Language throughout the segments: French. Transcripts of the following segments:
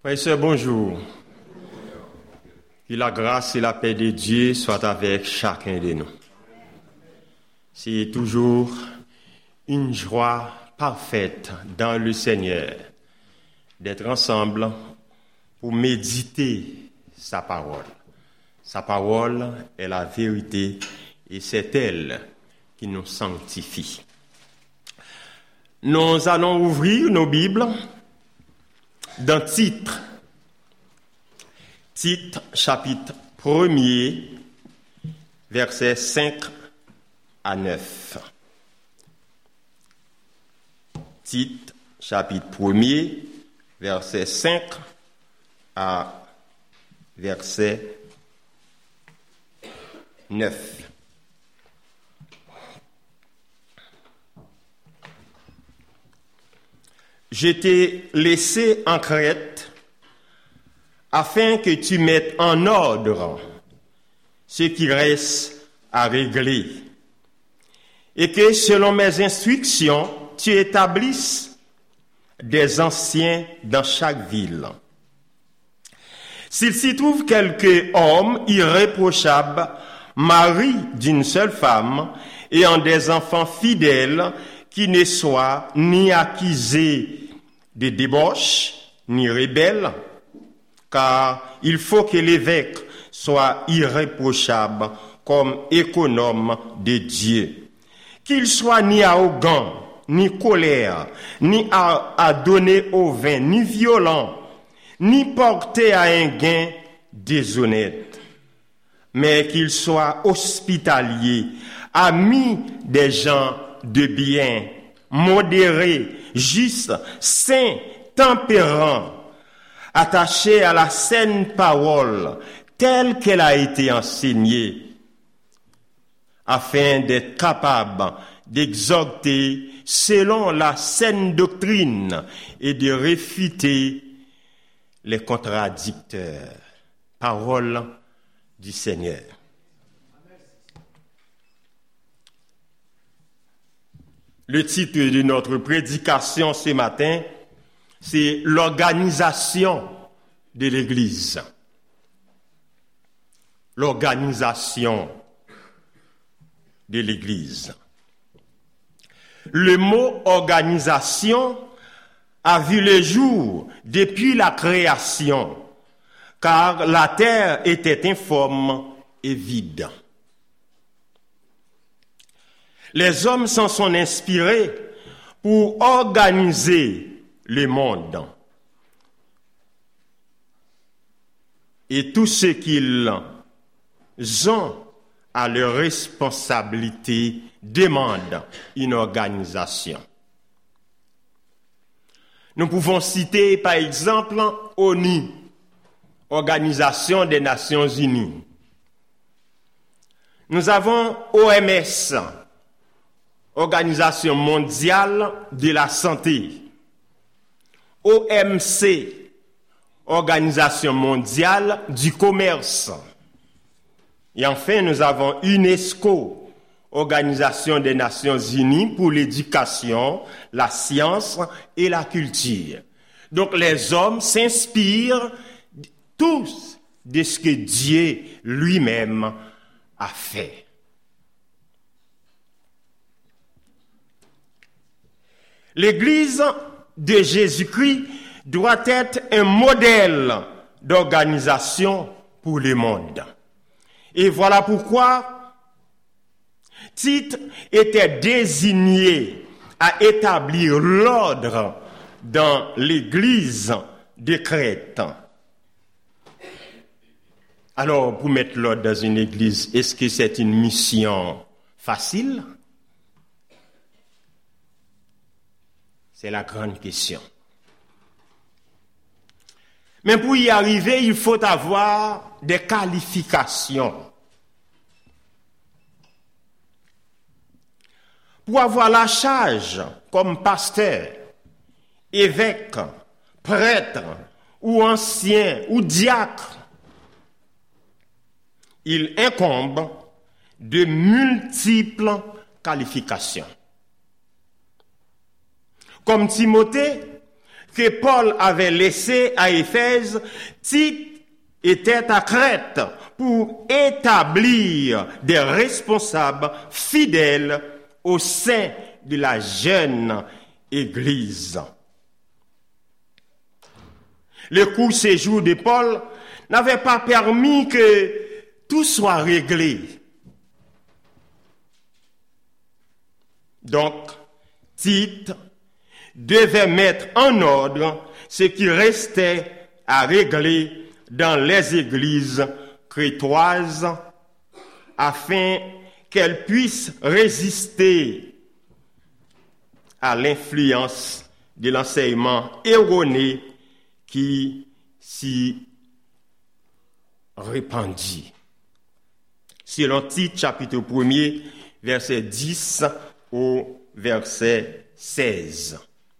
Frères et sœurs, bonjour. Que la grâce et la paix de Dieu soient avec chacun de nous. C'est toujours une joie parfaite dans le Seigneur d'être ensemble pour méditer sa parole. Sa parole est la vérité et c'est elle qui nous sanctifie. Nous allons ouvrir nos Bibles dans Tite, chapitre 1er, versets 5 à 9. Tite, chapitre 1er, versets 5 à verset 9. Je t'ai laissé en Crète afin que tu mettes en ordre ce qui reste à régler et que selon mes instructions, tu établisses des anciens dans chaque ville. S'il s'y trouve quelque homme irréprochable, mari d'une seule femme, ayant des enfants fidèles, qui ne soient ni accusés de débauche, ni rebelles, car il faut que l'évêque soit irréprochable comme économe de Dieu. Qu'il soit ni arrogant, ni colère, ni à donner au vin, ni violent, ni porté à un gain déshonnête, mais qu'il soit hospitalier, ami des gens de bien, modéré, juste, saint, tempérant, attaché à la saine parole telle qu'elle a été enseignée, afin d'être capable d'exhorter selon la saine doctrine et de réfuter les contradicteurs. Parole du Seigneur. Le titre de notre prédication ce matin, c'est l'organisation de l'Église. L'organisation de l'Église. Le mot organisation a vu le jour depuis la création, car la terre était informe et vide. Les hommes s'en sont inspirés pour organiser le monde. Et tout ce qu'ils ont à leur responsabilité demande une organisation. Nous pouvons citer par exemple ONU, Organisation des Nations Unies. Nous avons OMS, Organisation mondiale de la santé. OMC, Organisation mondiale du commerce. Et enfin, nous avons UNESCO, Organisation des Nations Unies pour l'éducation, la science et la culture. Donc les hommes s'inspirent tous de ce que Dieu lui-même a fait. L'Église de Jésus-Christ doit être un modèle d'organisation pour le monde. Et voilà pourquoi Tite était désigné à établir l'ordre dans l'Église de Crète. Alors, pour mettre l'ordre dans une église, est-ce que c'est une mission facile? C'est la grande question. Mais pour y arriver, il faut avoir des qualifications. Pour avoir la charge comme pasteur, évêque, prêtre, ou ancien, ou diacre, il incombe de multiples qualifications. Comme Timothée, que Paul avait laissé à Éphèse, Tite était à Crète pour établir des responsables fidèles au sein de la jeune Église. Le court séjour de Paul n'avait pas permis que tout soit réglé. Donc, Tite devait mettre en ordre ce qui restait à régler dans les églises crétoises afin qu'elles puissent résister à l'influence de l'enseignement erroné qui s'y répandit. Selon Tite, chapitre 1er, verset 10 au verset 16.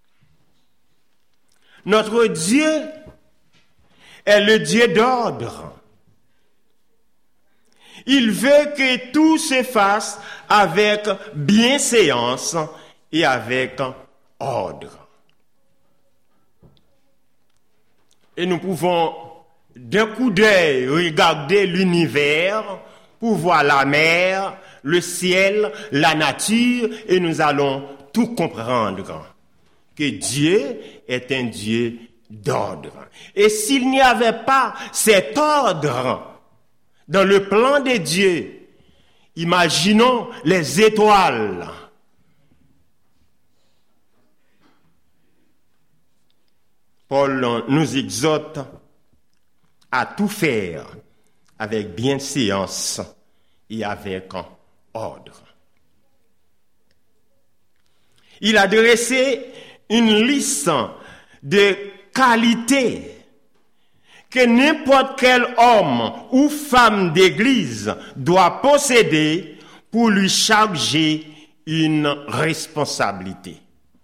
Notre Dieu est le Dieu d'ordre. Il veut que tout se fasse avec bienséance et avec ordre. Et nous pouvons d'un coup d'œil regarder l'univers pour voir la mer, le ciel, la nature, et nous allons tout comprendre. Que Dieu est un Dieu d'ordre. Et s'il n'y avait pas cet ordre dans le plan de Dieu, imaginons les étoiles. Paul nous exhorte à tout faire avec bienséance et avec ordre. Il a dressé une liste de qualités que n'importe quel homme ou femme d'église doit posséder pour lui charger une responsabilité.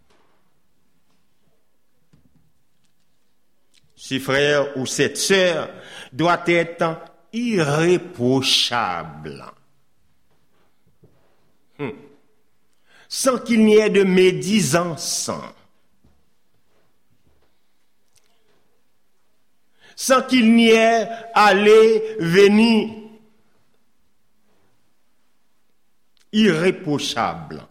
Ce frère ou cette sœur doit être irréprochable. Sans qu'il n'y ait de médisance. Sans qu'il n'y ait aller, venir. Irréprochable.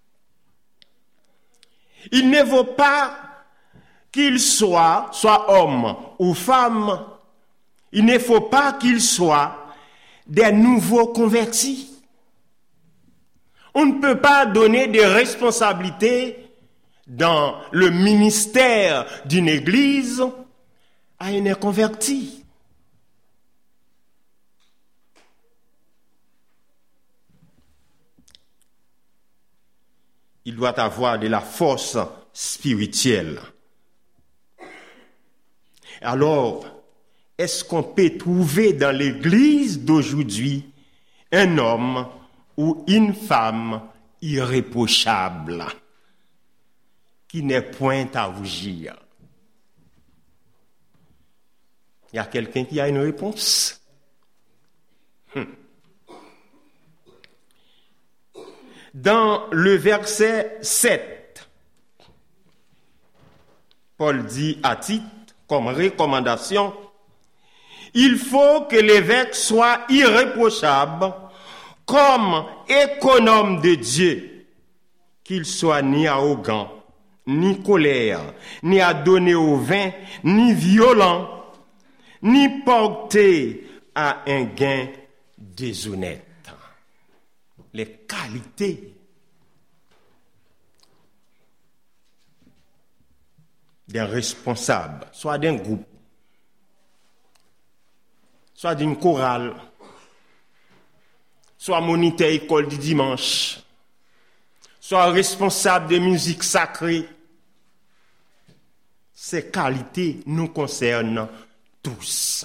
Il ne vaut pas qu'il soit homme ou femme, il ne faut pas qu'il soit des nouveaux convertis. On ne peut pas donner des responsabilités dans le ministère d'une église à un inconverti. Il doit avoir de la force spirituelle. Alors, est-ce qu'on peut trouver dans l'église d'aujourd'hui un homme ou une femme irréprochable qui n'est point à rougir? Il y a quelqu'un qui a une réponse? Dans le verset 7, Paul dit à Tite, comme recommandation, il faut que l'évêque soit irréprochable comme économe de Dieu, qu'il soit ni arrogant, ni colère, ni à donner au vin, ni violent, ni porté à un gain déshonnête. Les qualités d'un responsable, soit d'un groupe, soit d'une chorale, soit moniteur école du dimanche, soit responsable de musique sacrée. Ces qualités nous concernent tous.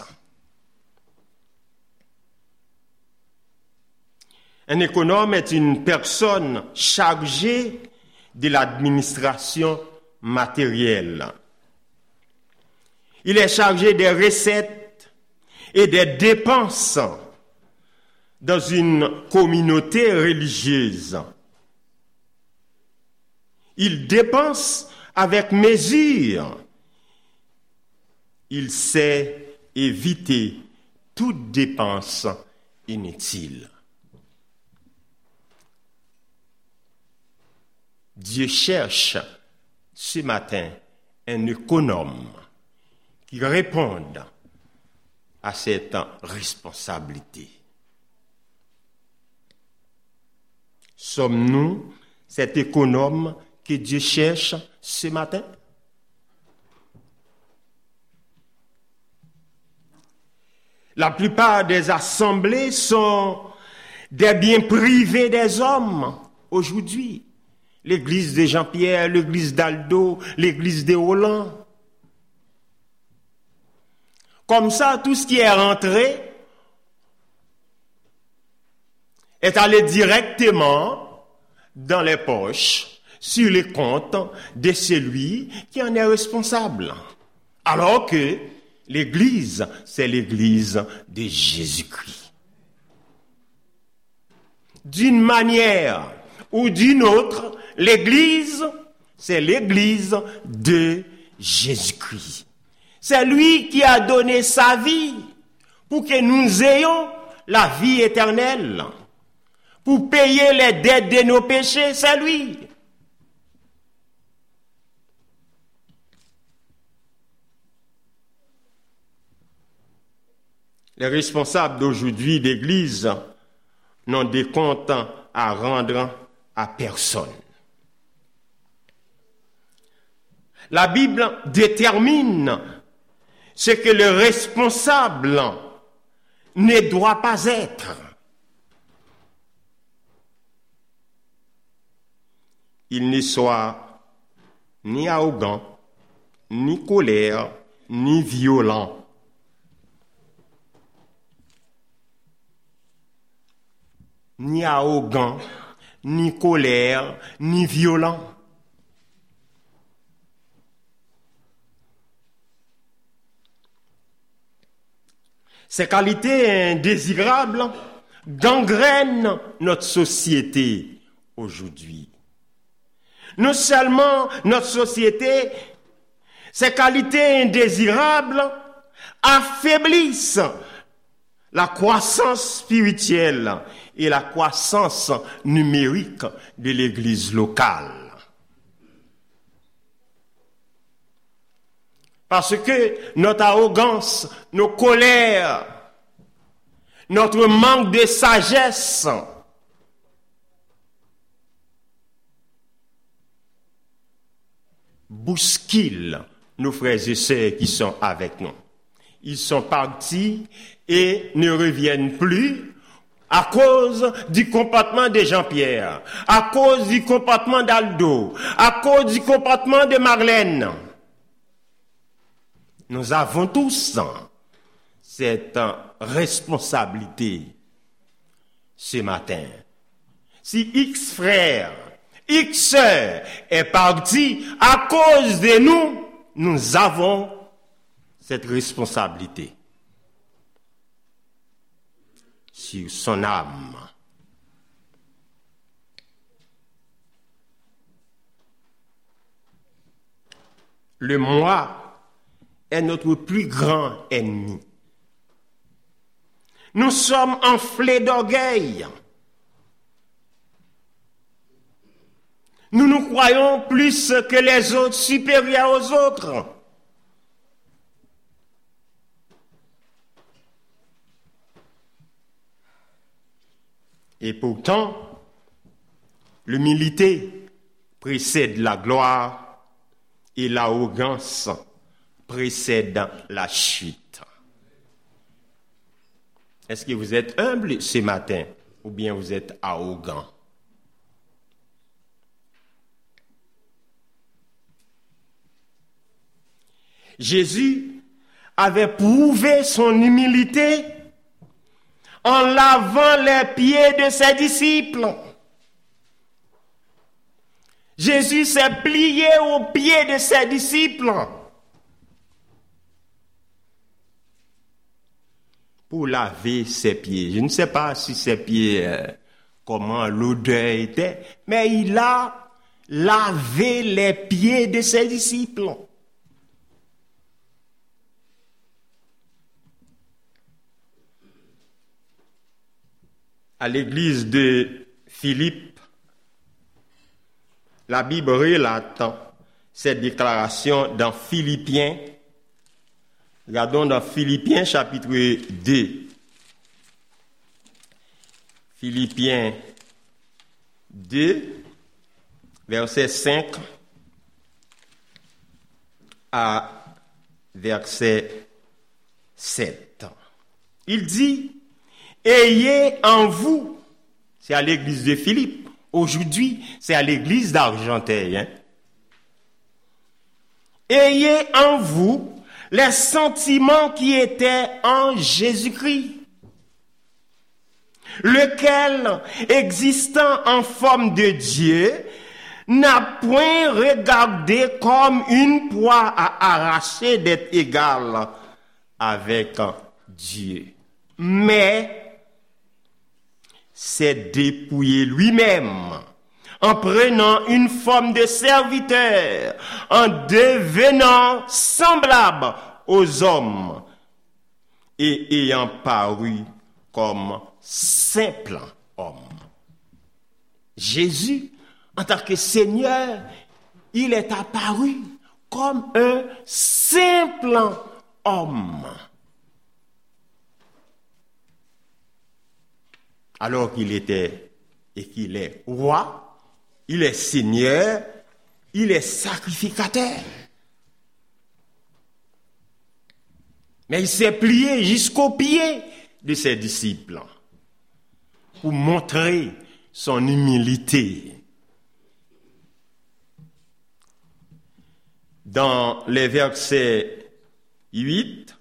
Un économe est une personne chargée de l'administration matérielle. Il est chargé des recettes et des dépenses dans une communauté religieuse. Il dépense avec mesure il sait éviter toute dépense inutile. Dieu cherche ce matin un économe qui réponde à cette responsabilité. Sommes-nous cet économe que Dieu cherche ce matin? La plupart des assemblées sont des biens privés des hommes aujourd'hui. L'église de Jean-Pierre, l'église d'Aldo, l'église de Roland. Comme ça, tout ce qui est rentré est allé directement dans les poches, sur les comptes de celui qui en est responsable. Alors que l'église, c'est l'église de Jésus-Christ. D'une manière ou d'une autre, l'église, c'est l'église de Jésus-Christ. C'est lui qui a donné sa vie pour que nous ayons la vie éternelle, pour payer les dettes de nos péchés, c'est lui. Les responsables d'aujourd'hui d'Église n'ont des comptes à rendre à personne. La Bible détermine ce que le responsable ne doit pas être. Il ne soit ni arrogant, ni colère, ni violent. Ni arrogant, ni colère, ni violent. Ces qualités indésirables gangrènent notre société aujourd'hui. Non seulement notre société, ces qualités indésirables affaiblissent la croissance spirituelle et la croissance numérique de l'Église locale. Parce que notre arrogance, nos colères, notre manque de sagesse bousculent nos frères et sœurs qui sont avec nous. Ils sont partis et ne reviennent plus à cause du comportement de Jean-Pierre, à cause du comportement d'Aldo, à cause du comportement de Marlène. Nous avons tous cette responsabilité ce matin. Si X frère, X sœur est parti à cause de nous, nous avons cette responsabilité sur son âme. Le moi est notre plus grand ennemi. Nous sommes enflés d'orgueil. Nous nous croyons plus que les autres, supérieurs aux autres. Et pourtant, l'humilité précède la gloire et l'arrogance précède la chute. Est-ce que vous êtes humble ce matin ou bien vous êtes arrogant? Jésus avait prouvé son humilité en lavant les pieds de ses disciples. Jésus s'est plié aux pieds de ses disciples pour laver ses pieds. Je ne sais pas si ses pieds, comment l'odeur était, mais il a lavé les pieds de ses disciples. à l'église de Philippe, la Bible relate cette déclaration dans Philippiens. Regardons dans Philippiens chapitre 2. Philippiens 2, verset 5 à verset 7. Il dit, ayez en vous, c'est à l'église de Philippe, aujourd'hui c'est à l'église d'Argenteuil, ayez en vous les sentiments qui étaient en Jésus-Christ, lequel, existant en forme de Dieu, n'a point regardé comme une proie à arracher d'être égal avec Dieu, mais s'est dépouillé lui-même en prenant une forme de serviteur, en devenant semblable aux hommes et ayant paru comme simple homme. Jésus, en tant que Seigneur, il est apparu comme un simple homme. Alors qu'il était et qu'il est roi, il est Seigneur, il est sacrificateur. Mais il s'est plié jusqu'aux pieds de ses disciples pour montrer son humilité. Dans les versets 8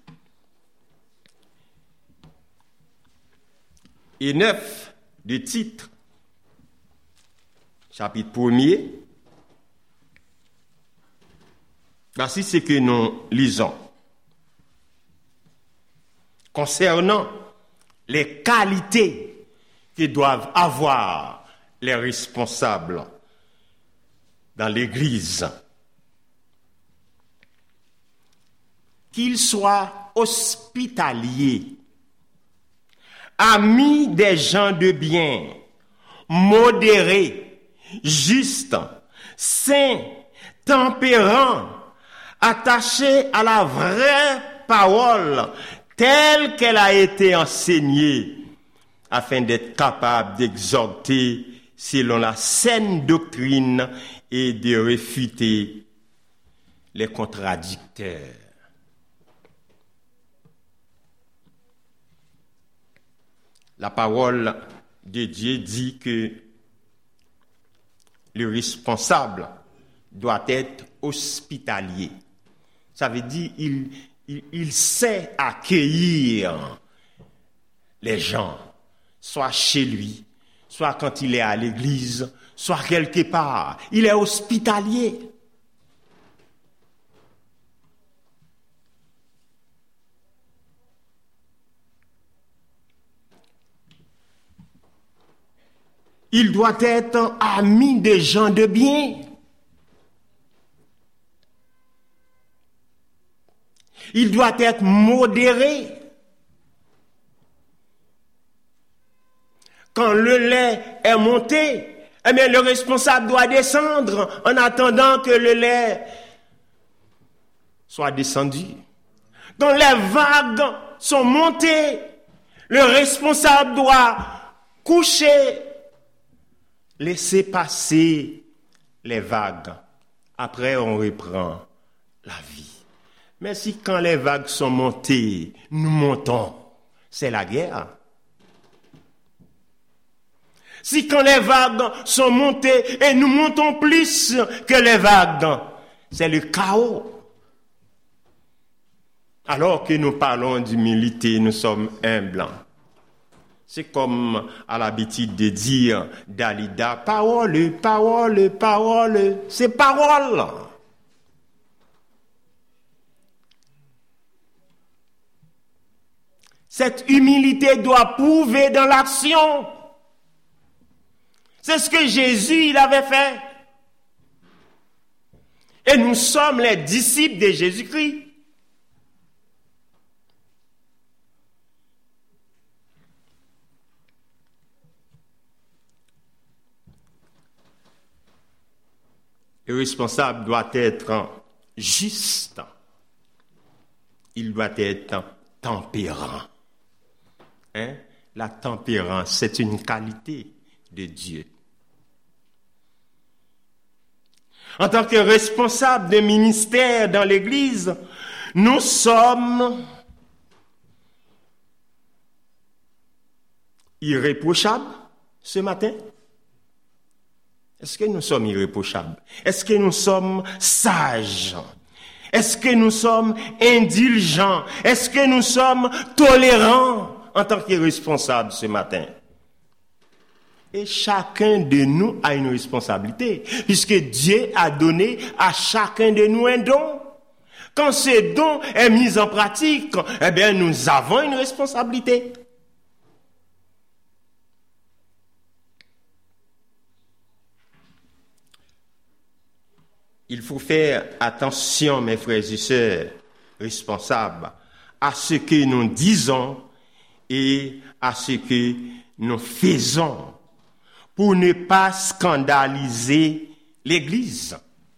et 9 du titre, chapitre 1er, voici ce que nous lisons. Concernant les qualités que doivent avoir les responsables dans l'Église. Qu'ils soient hospitaliers, amis des gens de bien, modérés, justes, saints, tempérants, attachés à la vraie parole telle qu'elle a été enseignée, afin d'être capables d'exhorter selon la saine doctrine et de réfuter les contradicteurs. La parole de Dieu dit que le responsable doit être hospitalier. Ça veut dire il sait accueillir les gens, soit chez lui, soit quand il est à l'église, soit quelque part. Il est hospitalier. Il doit être ami des gens de bien. Il doit être modéré. Quand le lait est monté, eh bien, le responsable doit descendre en attendant que le lait soit descendu. Quand les vagues sont montées, le responsable doit coucher, laisser passer les vagues. Après, on reprend la vie. Mais si quand les vagues sont montées, nous montons, c'est la guerre. Si quand les vagues sont montées et nous montons plus que les vagues, c'est le chaos. Alors que nous parlons d'humilité, nous sommes humbles. C'est comme à l'habitude de dire Dalida, parole, parole, parole, c'est parole. Cette humilité doit prouver dans l'action. C'est ce que Jésus il avait fait. Et nous sommes les disciples de Jésus-Christ. Le responsable doit être juste. Il doit être tempérant. La tempérance, c'est une qualité de Dieu. En tant que responsable de ministère dans l'Église, nous sommes irréprochables ce matin. Est-ce que nous sommes irréprochables? Est-ce que nous sommes sages? Est-ce que nous sommes indulgents? Est-ce que nous sommes tolérants en tant que responsables ce matin? Et chacun de nous a une responsabilité, puisque Dieu a donné à chacun de nous un don. Quand ce don est mis en pratique, eh bien, nous avons une responsabilité. Il faut faire attention, mes frères et sœurs responsables, à ce que nous disons et à ce que nous faisons pour ne pas scandaliser l'Église.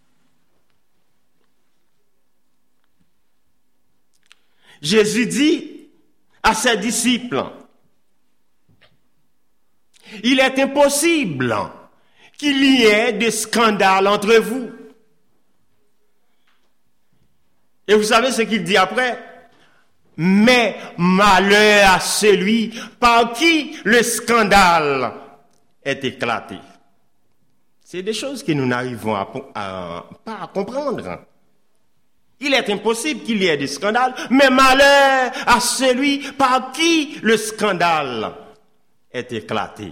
Jésus dit à ses disciples, il est impossible qu'il y ait de scandale entre vous. Et vous savez ce qu'il dit après? Mais malheur à celui par qui le scandale est éclaté. C'est des choses que nous n'arrivons pas à comprendre. Il est impossible qu'il y ait des scandales, mais malheur à celui par qui le scandale est éclaté.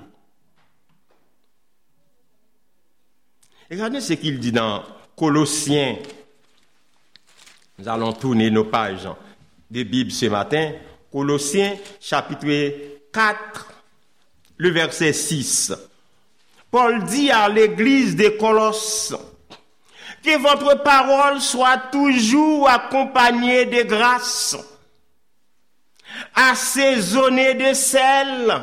Regardez ce qu'il dit dans Colossiens. Nous allons tourner nos pages de Bible ce matin. Colossiens, chapitre 4, le verset 6. Paul dit à l'église de Colosse, que votre parole soit toujours accompagnée de grâce, assaisonnée de sel,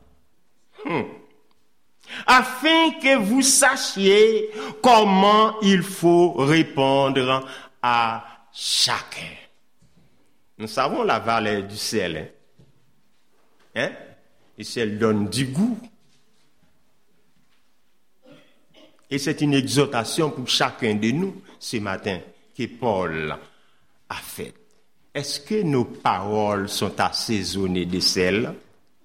afin que vous sachiez comment il faut répondre à chacun. Nous savons la valeur du sel. Le sel donne du goût. Et c'est une exhortation pour chacun de nous ce matin que Paul a faite. Est-ce que nos paroles sont assaisonnées de sel?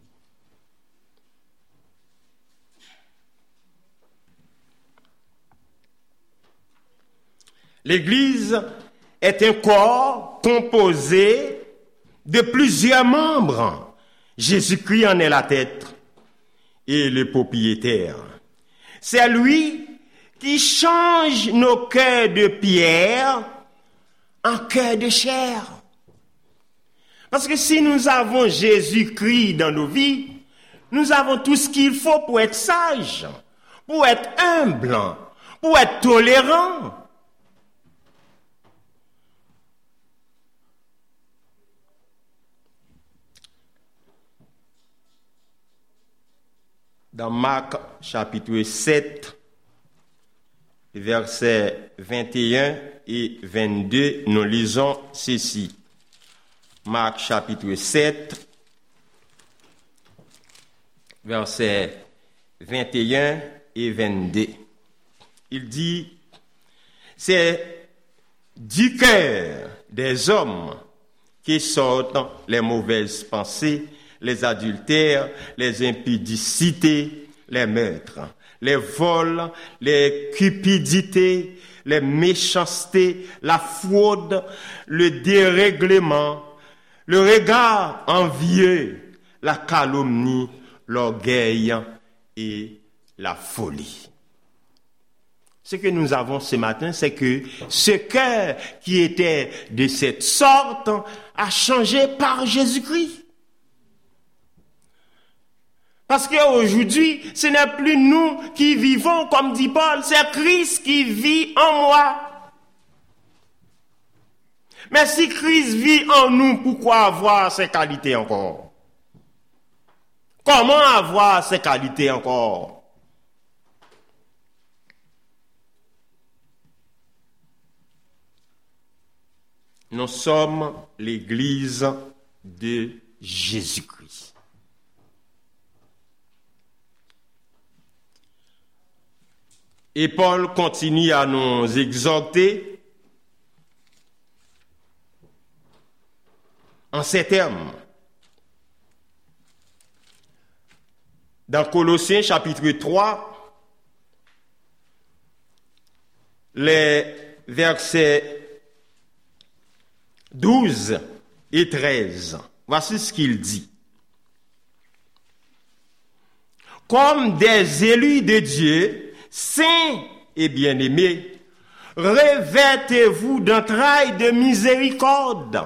L'Église est un corps composé de plusieurs membres. Jésus-Christ en est la tête et le propriétaire. C'est lui qui change nos cœurs de pierre en cœurs de chair. Parce que si nous avons Jésus-Christ dans nos vies, nous avons tout ce qu'il faut pour être sage, pour être humble, pour être tolérant. Dans Marc chapitre 7, versets 21 et 22, nous lisons ceci. Marc chapitre 7, versets 21 et 22. Il dit, c'est du cœur des hommes qui sortent les mauvaises pensées, les adultères, les impudicités, les meurtres, les vols, les cupidités, les méchancetés, la fraude, le dérèglement, le regard envieux, la calomnie, l'orgueil et la folie. Ce que nous avons ce matin, c'est que ce cœur qui était de cette sorte a changé par Jésus-Christ. Parce qu'aujourd'hui, ce n'est plus nous qui vivons, comme dit Paul, c'est Christ qui vit en moi. Mais si Christ vit en nous, pourquoi avoir ces qualités encore? Comment avoir ces qualités encore? Nous sommes l'Église de Jésus-Christ. Et Paul continue à nous exhorter en ces termes. Dans Colossiens chapitre 3, les versets 12 et 13. Voici ce qu'il dit. Comme des élus de Dieu, saints et bien-aimés, revêtez-vous d'entrailles de miséricorde,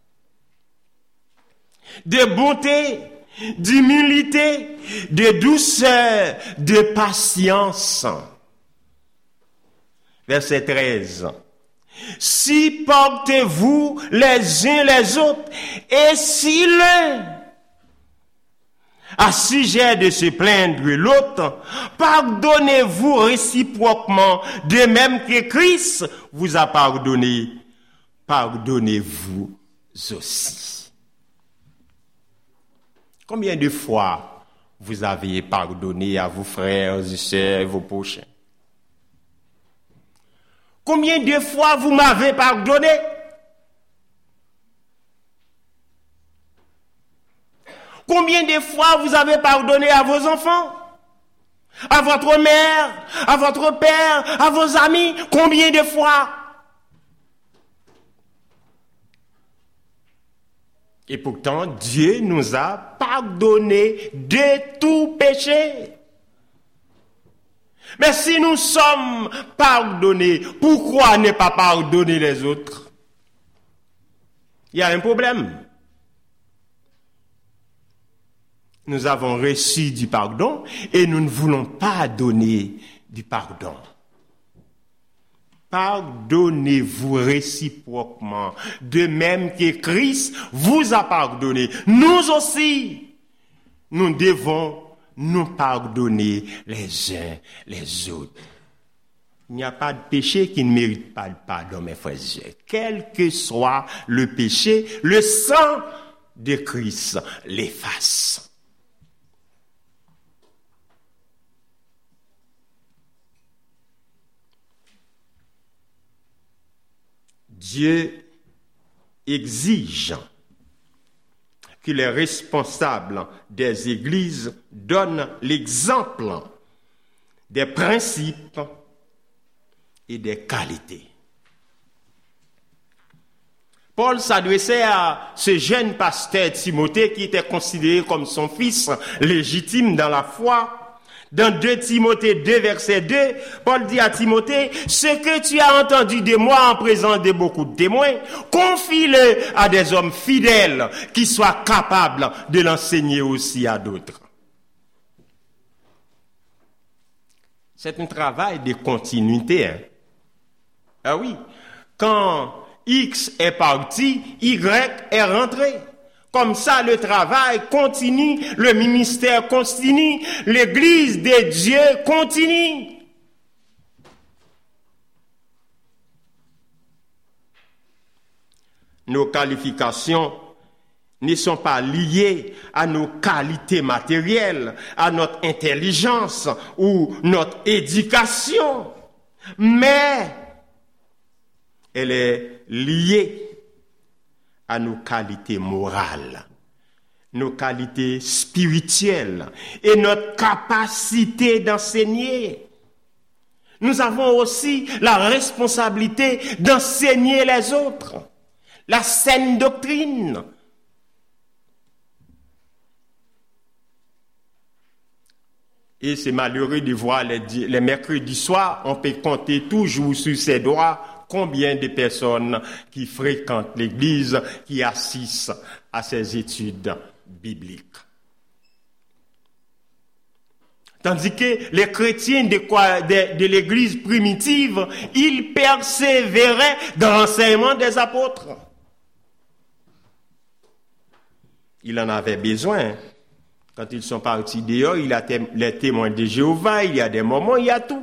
de bonté, d'humilité, de douceur, de patience. Verset 13. Si portez-vous les uns les autres, et si l'un a sujet de se plaindre l'autre, pardonnez-vous réciproquement, de même que Christ vous a pardonné, pardonnez-vous aussi. Combien de fois vous avez pardonné à vos frères et sœurs, vos prochains? Combien de fois vous m'avez pardonné? Combien de fois vous avez pardonné à vos enfants? À votre mère? À votre père? À vos amis? Combien de fois? Et pourtant, Dieu nous a pardonné de tout péché. Mais si nous sommes pardonnés, pourquoi ne pas pardonner les autres? Il y a un problème. Nous avons reçu du pardon et nous ne voulons pas donner du pardon. Pardonnez-vous réciproquement, de même que Christ vous a pardonné. Nous aussi, nous devons nous pardonner les uns les autres. Il n'y a pas de péché qui ne mérite pas le pardon, mes frères et sœurs. Quel que soit le péché, le sang de Christ l'efface. Dieu exige que les responsables des églises donnent l'exemple des principes et des qualités. Paul s'adressait à ce jeune pasteur Timothée qui était considéré comme son fils légitime dans la foi. Dans 2 Timothée 2, verset 2, Paul dit à Timothée, « Ce que tu as entendu de moi en présence de beaucoup de témoins, confie-le à des hommes fidèles qui soient capables de l'enseigner aussi à d'autres. » C'est un travail de continuité. Hein? Ah oui, quand X est parti, Y est rentré. Comme ça, le travail continue, le ministère continue, l'Église de Dieu continue. Nos qualifications ne sont pas liées à nos qualités matérielles, à notre intelligence ou notre éducation, mais elle est liée à nos qualités morales, nos qualités spirituelles et notre capacité d'enseigner. Nous avons aussi la responsabilité d'enseigner les autres, la saine doctrine. Et c'est malheureux de voir les mercredis soirs, on peut compter toujours sur ses doigts combien de personnes qui fréquentent l'église, qui assistent à ces études bibliques. Tandis que les chrétiens de l'église primitive, ils persévéraient dans l'enseignement des apôtres. Ils en avaient besoin. Quand ils sont partis dehors, il y a les témoins de Jéhovah, il y a des moments, il y a tout.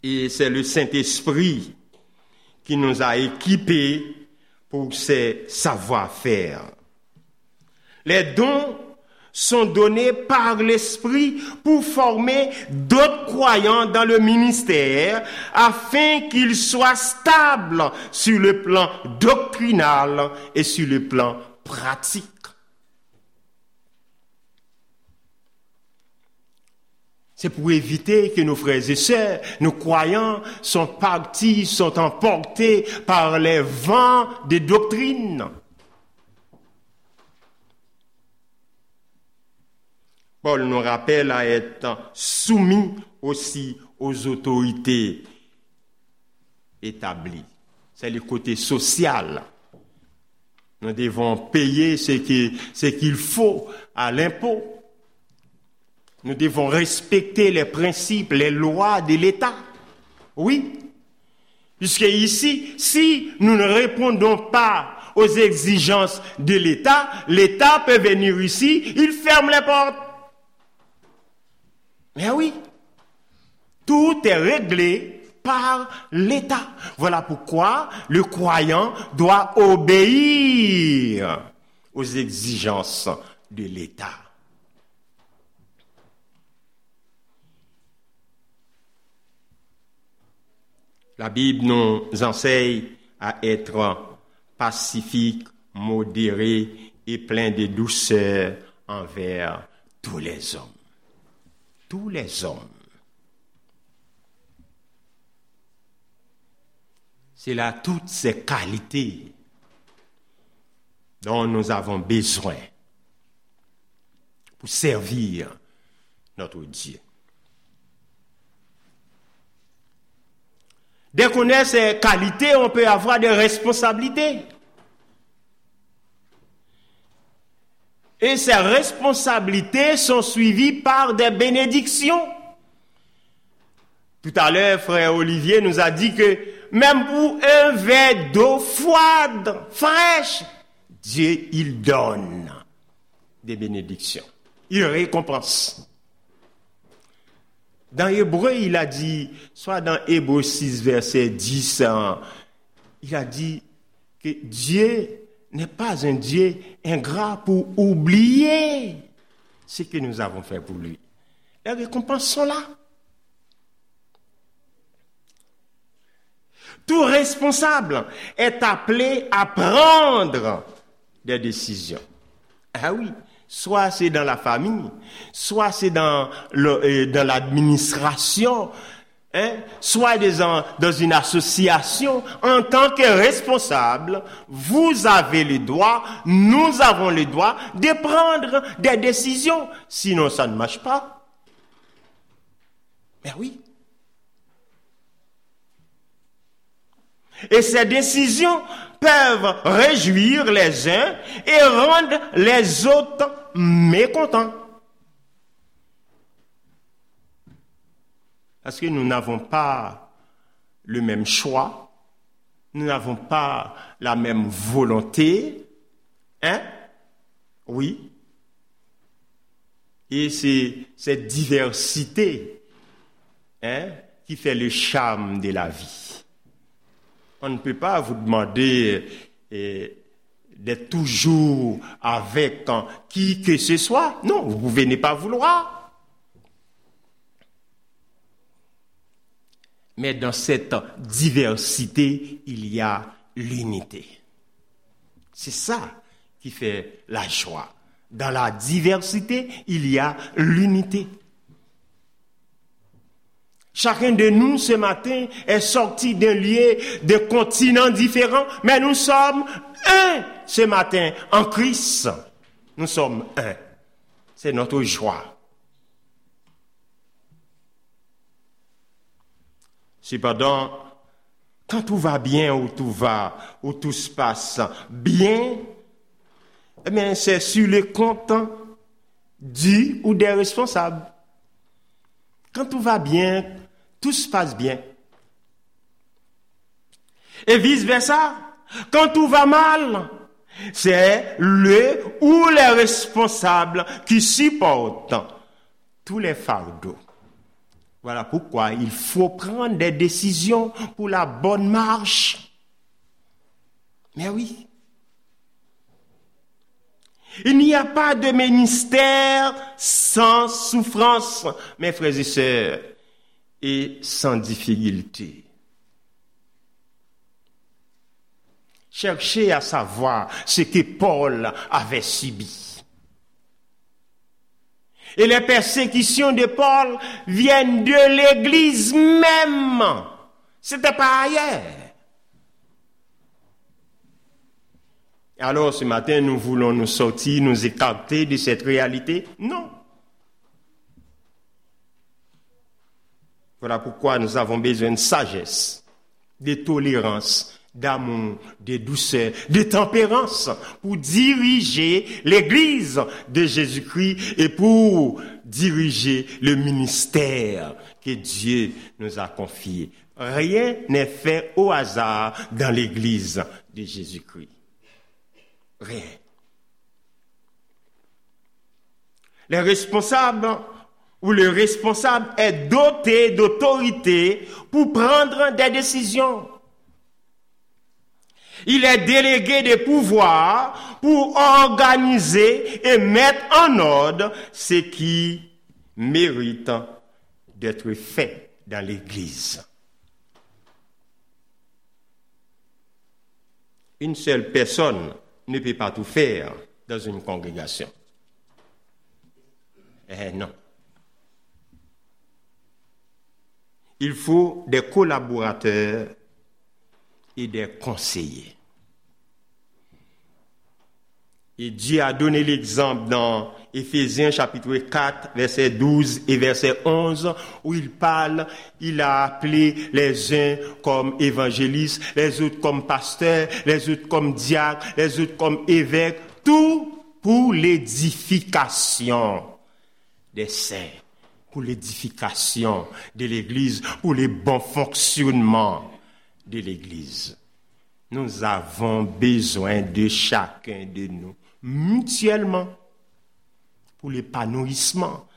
Et c'est le Saint-Esprit qui nous a équipés pour ces savoir-faire. Les dons sont donnés par l'Esprit pour former d'autres croyants dans le ministère afin qu'ils soient stables sur le plan doctrinal et sur le plan pratique. C'est pour éviter que nos frères et sœurs, nos croyants, sont emportés par les vents des doctrines. Paul nous rappelle à être soumis aussi aux autorités établies. C'est le côté social. Nous devons payer ce qu'il faut à l'impôt. Nous devons respecter les principes, les lois de l'État. Oui. Puisque ici, si nous ne répondons pas aux exigences de l'État, l'État peut venir ici, il ferme les portes. Mais oui, tout est réglé par l'État. Voilà pourquoi le croyant doit obéir aux exigences de l'État. La Bible nous enseigne à être pacifique, modéré et plein de douceur envers tous les hommes. Tous les hommes. C'est là toutes ces qualités dont nous avons besoin pour servir notre Dieu. Dès qu'on a ces qualités, on peut avoir des responsabilités. Et ces responsabilités sont suivies par des bénédictions. Tout à l'heure, frère Olivier nous a dit que même pour un verre d'eau froide, fraîche, Dieu, il donne des bénédictions. Il récompense. Dans Hébreu, il a dit, soit dans Hébreu 6, verset 10, il a dit que Dieu n'est pas un Dieu ingrat pour oublier ce que nous avons fait pour lui. Les récompenses sont là. Tout responsable est appelé à prendre des décisions. Ah oui, soit c'est dans la famille, soit c'est dans l'administration, soit dans une association. En tant que responsable, vous avez le droit, nous avons le droit de prendre des décisions. Sinon, ça ne marche pas. Mais oui. Et ces décisions peuvent réjouir les uns et rendre les autres mécontents. Parce que nous n'avons pas le même choix, nous n'avons pas la même volonté, Oui. Et c'est cette diversité, qui fait le charme de la vie. On ne peut pas vous demander d'être toujours avec qui que ce soit. Non, vous pouvez ne pas vouloir. Mais dans cette diversité, il y a l'unité. C'est ça qui fait la joie. Dans la diversité, il y a l'unité. Chacun de nous, ce matin, est sorti d'un lieu, de continents différents, mais nous sommes un ce matin en Christ. Nous sommes un. C'est notre joie. Cependant, quand tout va bien, où tout se passe bien, eh bien, c'est sur le compte du ou des responsables. Quand tout va bien, tout se passe bien. Et vice-versa, quand tout va mal, c'est le ou les responsables qui supportent tous les fardeaux. Voilà pourquoi il faut prendre des décisions pour la bonne marche. Mais oui. Il n'y a pas de ministère sans souffrance, mes frères et sœurs, et sans difficulté. Cherchez à savoir ce que Paul avait subi. Et les persécutions de Paul viennent de l'Église même. C'était pas ailleurs. Alors ce matin, nous voulons nous sortir, nous écarter de cette réalité? Non. Voilà pourquoi nous avons besoin de sagesse, de tolérance, d'amour, de douceur, de tempérance pour diriger l'Église de Jésus-Christ et pour diriger le ministère que Dieu nous a confié. Rien n'est fait au hasard dans l'Église de Jésus-Christ. Rien. Les responsables ou le responsable est doté d'autorité pour prendre des décisions. Il est délégué de pouvoir pour organiser et mettre en ordre ce qui mérite d'être fait dans l'Église. Une seule personne ne peut pas tout faire dans une congrégation. Non. Il faut des collaborateurs et des conseillers. Et Dieu a donné l'exemple dans Éphésiens chapitre 4, verset 12 et verset 11, où il a appelé les uns comme évangélistes, les autres comme pasteurs, les autres comme diacres, les autres comme évêques, tout pour l'édification des saints, pour l'édification de l'Église, pour le bon fonctionnement de l'Église. Nous avons besoin de chacun de nous, mutuellement, pour l'épanouissement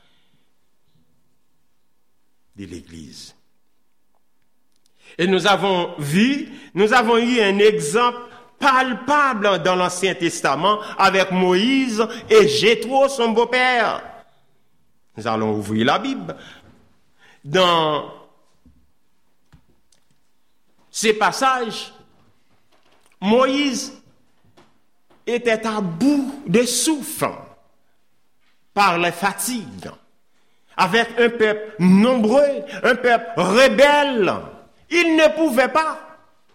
de l'Église. Et nous avons eu un exemple palpable dans l'Ancien Testament avec Moïse et Jéthro, son beau-père. Nous allons ouvrir la Bible. Dans ces passages, Moïse était à bout de souffle par les fatigues, avec un peuple nombreux, un peuple rebelle. Il ne pouvait pas.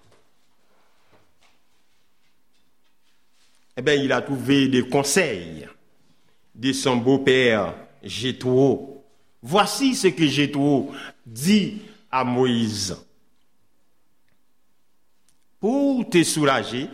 Eh bien, il a trouvé des conseils de son beau-père Jéthro. Voici ce que Jéthro dit à Moïse. Pour te soulager,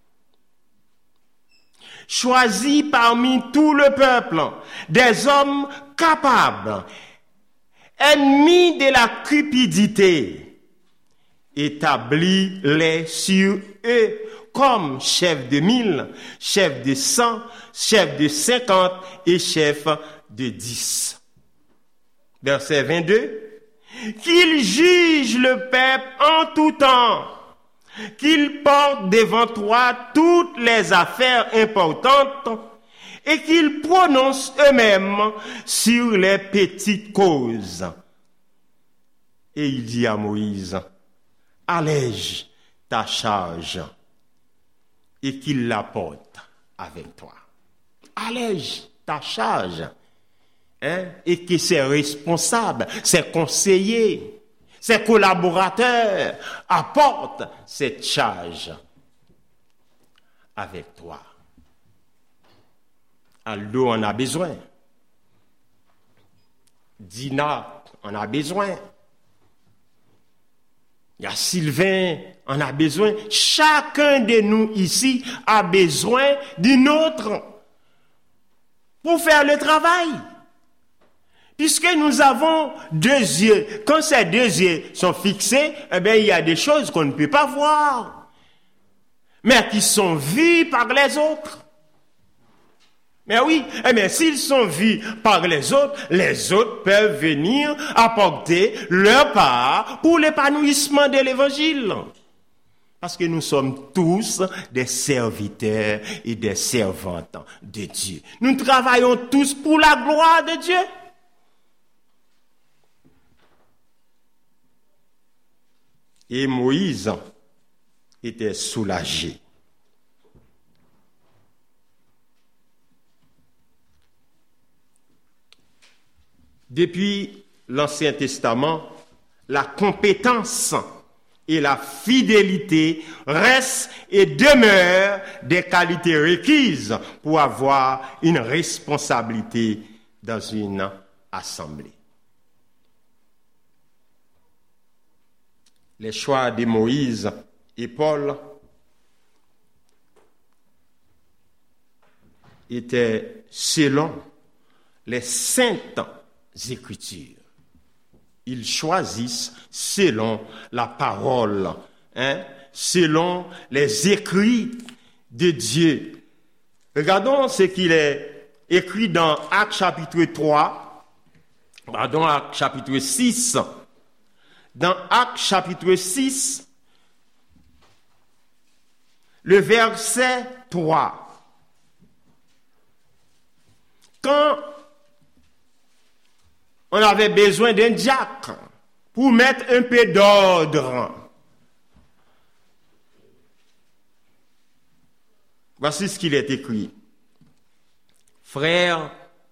choisis parmi tout le peuple des hommes capables, ennemis de la cupidité, établis-les sur eux comme chefs de 1000, chefs de 100, chefs de 50 et chefs de 10. Verset 22. Qu'ils jugent le peuple en tout temps, qu'ils portent devant toi toutes les affaires importantes et qu'ils prononcent eux-mêmes sur les petites causes. Et il dit à Moïse, allège ta charge et qu'il la porte avec toi. Allège ta charge. Et que ses responsables, ses conseillers, ses collaborateurs apportent cette charge avec toi. Aldo en a besoin. Dina en a besoin. Il y a Sylvain en a besoin. Chacun de nous ici a besoin d'une autre pour faire le travail. Puisque nous avons deux yeux, quand ces deux yeux sont fixés, eh bien, il y a des choses qu'on ne peut pas voir, mais qui sont vues par les autres. Mais oui, mais s'ils sont vus par les autres peuvent venir apporter leur part pour l'épanouissement de l'évangile. Parce que nous sommes tous des serviteurs et des servantes de Dieu. Nous travaillons tous pour la gloire de Dieu. Et Moïse était soulagé. Depuis l'Ancien Testament, la compétence et la fidélité restent et demeurent des qualités requises pour avoir une responsabilité dans une assemblée. Les choix de Moïse et Paul étaient selon les saintes Écritures. Ils choisissent selon la parole, selon les écrits de Dieu. Regardons ce qu'il est écrit dans Actes chapitre 6. Dans Actes chapitre 6, le verset 3. Quand on avait besoin d'un diacre pour mettre un peu d'ordre. Voici ce qu'il est écrit. Frères,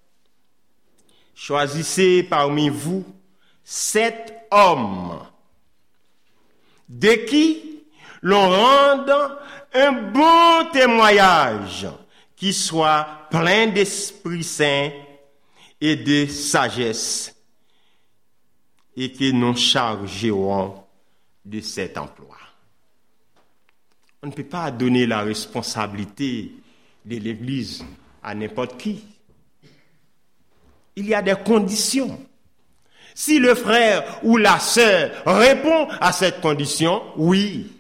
choisissez parmi vous 7 hommes de qui l'on rende un bon témoignage qui soit plein d'Esprit Saint et de sagesse, et que nous chargerons de cet emploi. On ne peut pas donner la responsabilité de l'Église à n'importe qui. Il y a des conditions. Si le frère ou la sœur répond à cette condition, oui.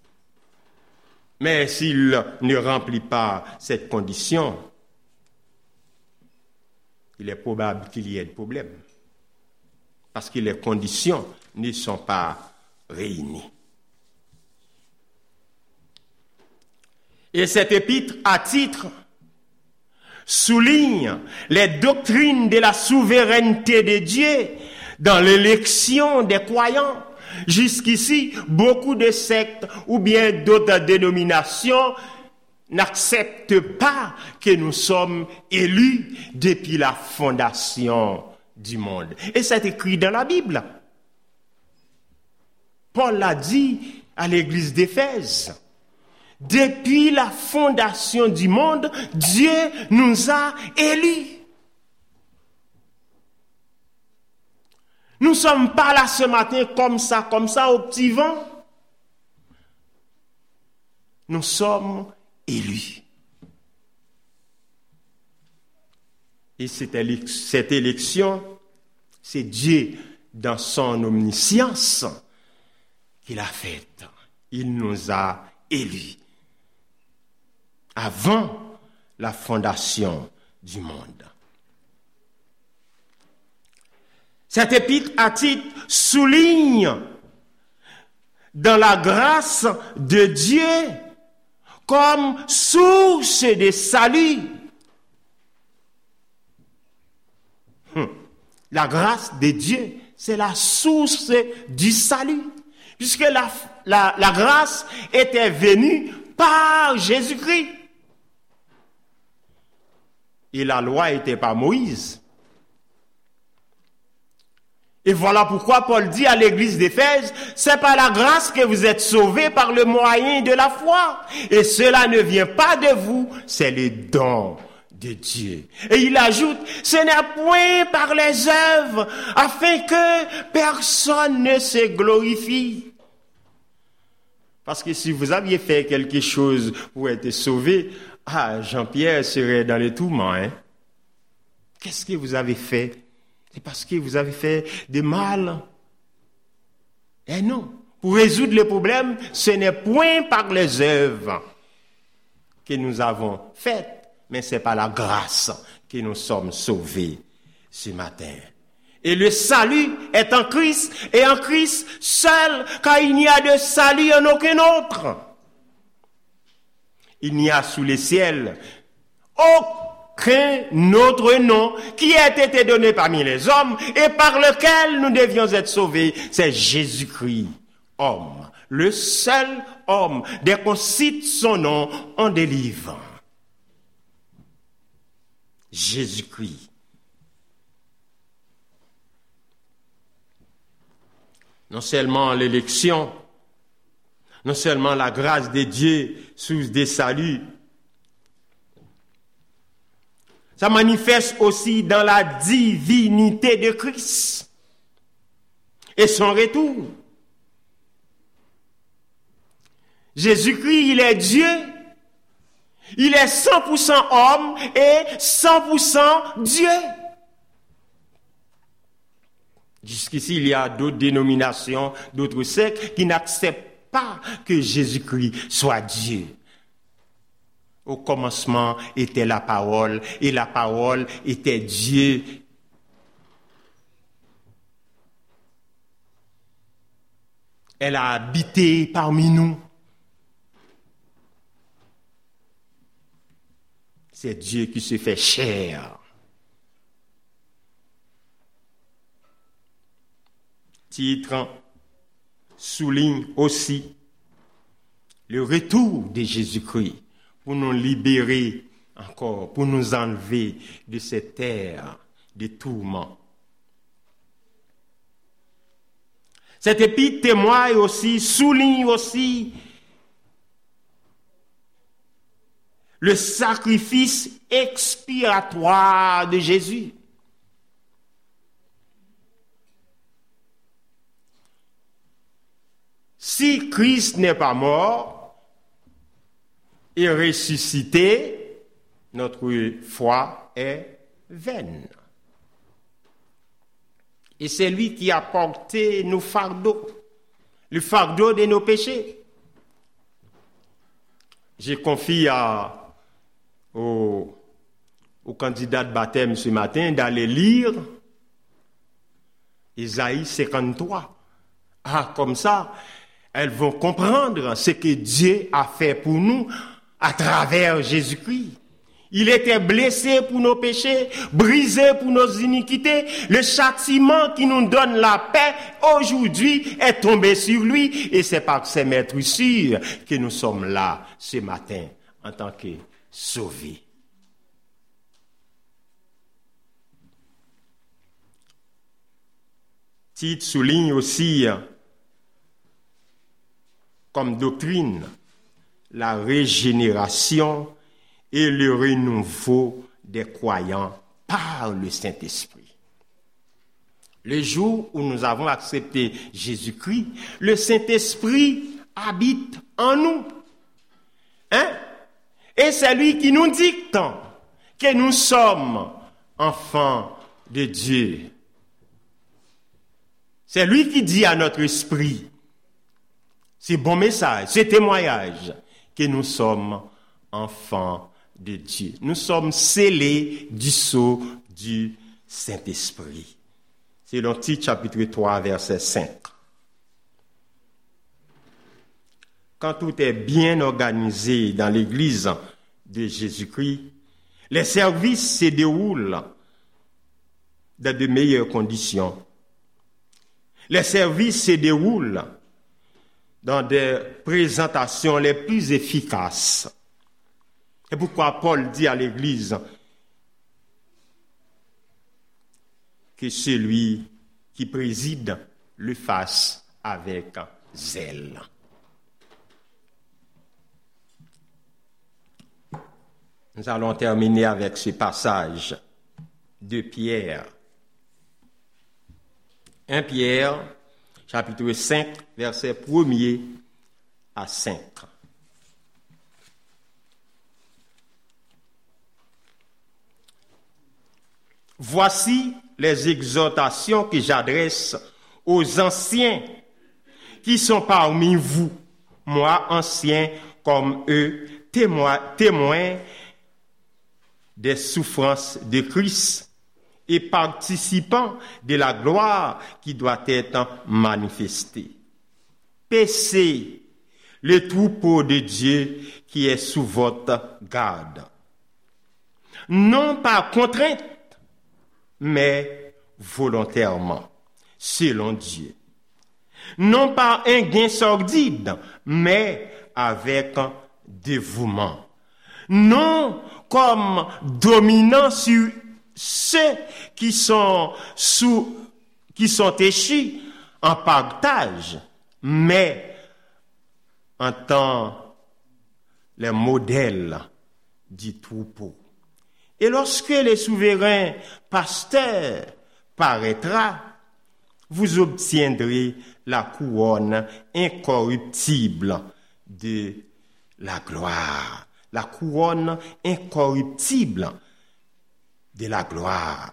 Mais s'il ne remplit pas cette condition, il est probable qu'il y ait des problèmes. Parce que les conditions ne sont pas réunies. Et cet épître à titre souligne les doctrines de la souveraineté de Dieu dans l'élection des croyants. Jusqu'ici, beaucoup de sectes ou bien d'autres dénominations n'acceptent pas que nous sommes élus depuis la fondation du monde. Et c'est écrit dans la Bible. Paul l'a dit à l'église d'Éphèse. Depuis la fondation du monde, Dieu nous a élus. Nous ne sommes pas là ce matin comme ça, au petit vent. Nous sommes élus. Et cette élection, c'est Dieu, dans son omniscience, qui l'a faite. Il nous a élus avant la fondation du monde. Cet épître à titre souligne dans la grâce de Dieu comme source de salut. La grâce de Dieu, c'est la source du salut. Puisque la grâce était venue par Jésus-Christ. Et la loi était par Moïse. Et voilà pourquoi Paul dit à l'église d'Éphèse, c'est par la grâce que vous êtes sauvés par le moyen de la foi. Et cela ne vient pas de vous, c'est le don de Dieu. Et il ajoute, ce n'est point par les œuvres, afin que personne ne se glorifie. Parce que si vous aviez fait quelque chose pour être sauvé, Jean-Pierre serait dans les tourments. Qu'est-ce que vous avez fait? C'est parce que vous avez fait du mal. Eh non. Pour résoudre le problème, ce n'est point par les œuvres que nous avons faites, mais c'est par la grâce que nous sommes sauvés ce matin. Et le salut est en Christ, et en Christ seul, car il n'y a de salut en aucun autre. Il n'y a sous les ciels aucun autre nom qui ait été donné parmi les hommes et par lequel nous devions être sauvés. C'est Jésus-Christ, homme, le seul homme. Dès qu'on cite son nom, on délivre. Jésus-Christ. Non seulement l'élection, non seulement la grâce de Dieu sous des saluts, ça manifeste aussi dans la divinité de Christ et son retour. Jésus-Christ, il est Dieu, il est 100% homme et 100% Dieu. Jusqu'ici, il y a d'autres dénominations, d'autres sectes qui n'acceptent pas que Jésus-Christ soit Dieu. Au commencement était la parole, et la parole était Dieu. Elle a habité parmi nous. C'est Dieu qui se fait chair. Titre souligne aussi le retour de Jésus-Christ pour nous libérer encore, pour nous enlever de cette terre de tourments. Cet épître témoigne aussi, souligne aussi le sacrifice expiatoire de Jésus. Si Christ n'est pas mort et ressuscité, notre foi est vaine. Et c'est lui qui a porté nos fardeaux, le fardeau de nos péchés. J'ai confié au candidat de baptême ce matin d'aller lire Isaïe 53. Ah, comme ça, elles vont comprendre ce que Dieu a fait pour nous à travers Jésus-Christ. Il était blessé pour nos péchés, brisé pour nos iniquités. Le châtiment qui nous donne la paix aujourd'hui est tombé sur lui. Et c'est par ses meurtrissures que nous sommes là ce matin en tant que sauvés. Tite souligne aussi comme doctrine la régénération et le renouveau des croyants par le Saint-Esprit. Le jour où nous avons accepté Jésus-Christ, le Saint-Esprit habite en nous. Et c'est lui qui nous dicte que nous sommes enfants de Dieu. C'est lui qui dit à notre esprit, c'est bon message, c'est témoignage, que nous sommes enfants de Dieu. Nous sommes scellés du sceau du Saint-Esprit. C'est dans Tite chapitre 3, verset 5. Quand tout est bien organisé dans l'Église de Jésus-Christ, les services se déroulent dans de meilleures conditions. Les services se déroulent dans des présentations les plus efficaces. Et pourquoi Paul dit à l'Église que celui qui préside le fasse avec zèle. Nous allons terminer avec ce passage de Pierre. 1 Pierre, chapitre 5, versets 1er à 5. Voici les exhortations que j'adresse aux anciens qui sont parmi vous, moi ancien comme eux, témoins des souffrances de Christ et participant de la gloire qui doit être manifestée. Paissez le troupeau de Dieu qui est sous votre garde. Non par contrainte, mais volontairement, selon Dieu. Non par un gain sordide, mais avec dévouement. Non comme dominant sur ceux qui sont échus en partage, mais en tant les modèles du troupeau. Et lorsque le souverain pasteur paraîtra, vous obtiendrez la couronne incorruptible de la gloire. La couronne incorruptible de la gloire.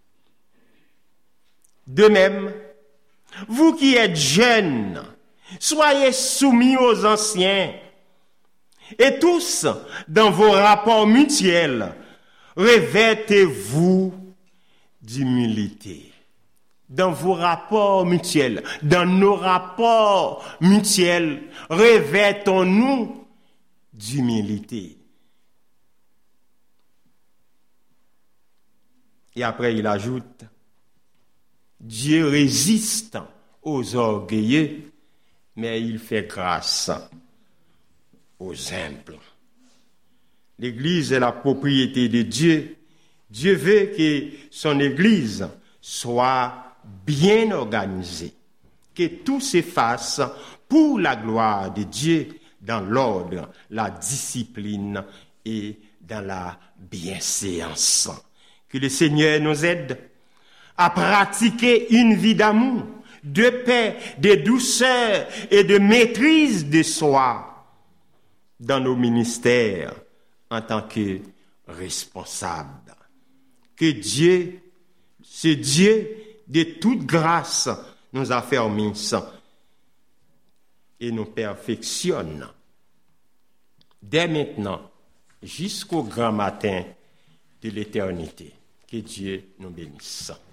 De même, vous qui êtes jeunes, soyez soumis aux anciens. Et tous, dans vos rapports mutuels, revêtez-vous d'humilité. Dans vos rapports mutuels, dans nos rapports mutuels, revêtons-nous d'humilité. Et après, il ajoute, Dieu résiste aux orgueilleux, mais il fait grâce aux humbles. L'Église est la propriété de Dieu. Dieu veut que son Église soit bien organisée, que tout se fasse pour la gloire de Dieu dans l'ordre, la discipline et dans la bienséance. Que le Seigneur nous aide à pratiquer une vie d'amour, de paix, de douceur et de maîtrise de soi dans nos ministères en tant que responsables. Que Dieu, ce Dieu de toute grâce, nous affermisse et nous perfectionne dès maintenant jusqu'au grand matin de l'éternité. Que Dieu nous bénisse.